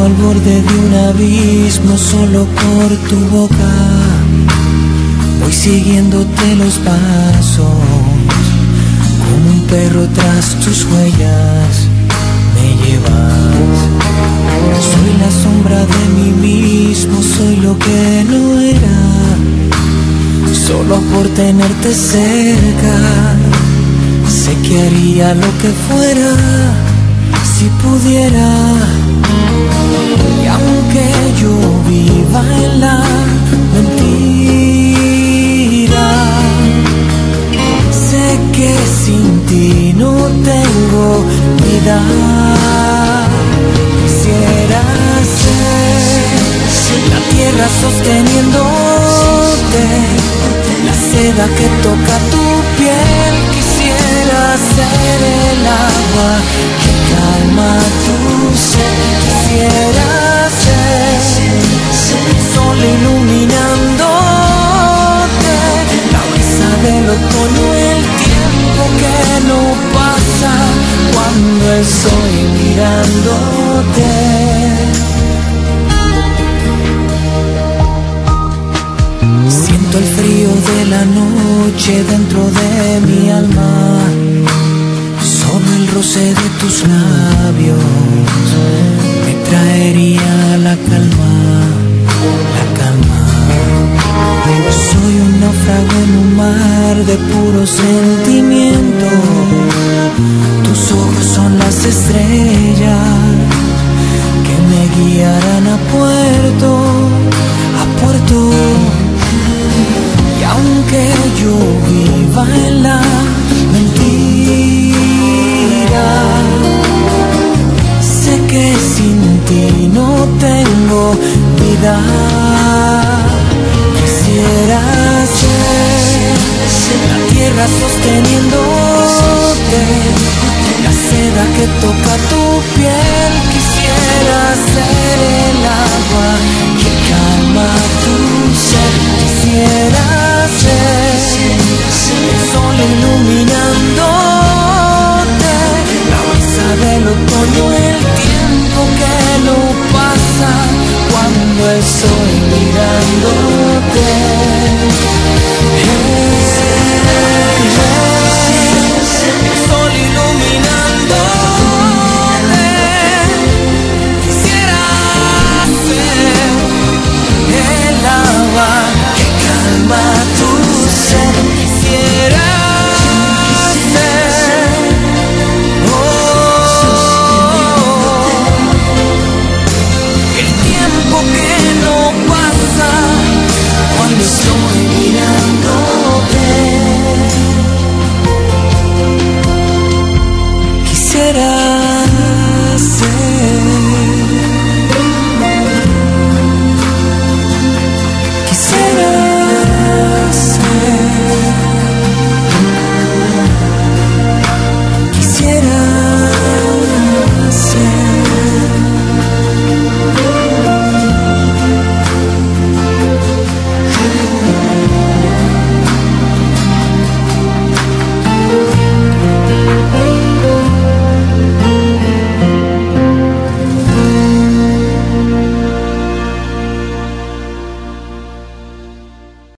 al borde de un abismo solo por tu boca. Voy siguiéndote los pasos, como un perro tras tus huellas me llevas. Soy la sombra de mí mismo, soy lo que no era, solo por tenerte cerca. Sé que haría lo que fuera si pudiera. Y aunque yo viva en la mentira, sé que sin ti no tengo vida. Quisiera ser la tierra sosteniéndote, la seda que toca tu piel. Quisiera ser el agua que calma tu sed. Quisiera ser el sol iluminándote, la brisa del otoño, el tiempo que no pasa cuando estoy mirándote. Siento el frío de la noche dentro de mi alma, solo el roce de tus labios me traería la calma, la calma. Soy un náufrago en un mar de puro sentimiento, tus ojos son las estrellas que me guiarán a puerto, a puerto. Y aunque yo viva en la mentira, sé que sin ti no tengo vida. Quisiera ser la tierra sosteniéndote, la seda que toca tu piel. Quisiera ser el agua que calma tu sed. Quisiera ser el sol iluminándote, la brisa del otoño,